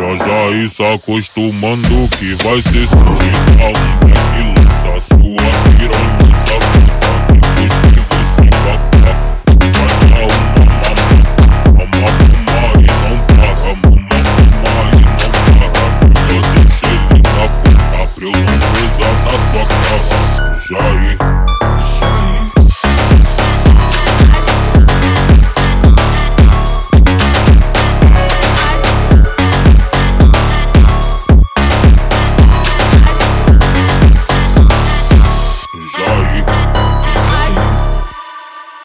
já ir se acostumando que vai ser sujeitar um back, lança sua piranha, sacuda. Depois que você bafar, vai dar uma fumar e não para, uma fumar e não para. Melhor deixa ele na boca pra eu não gozar na tua cara. Já ir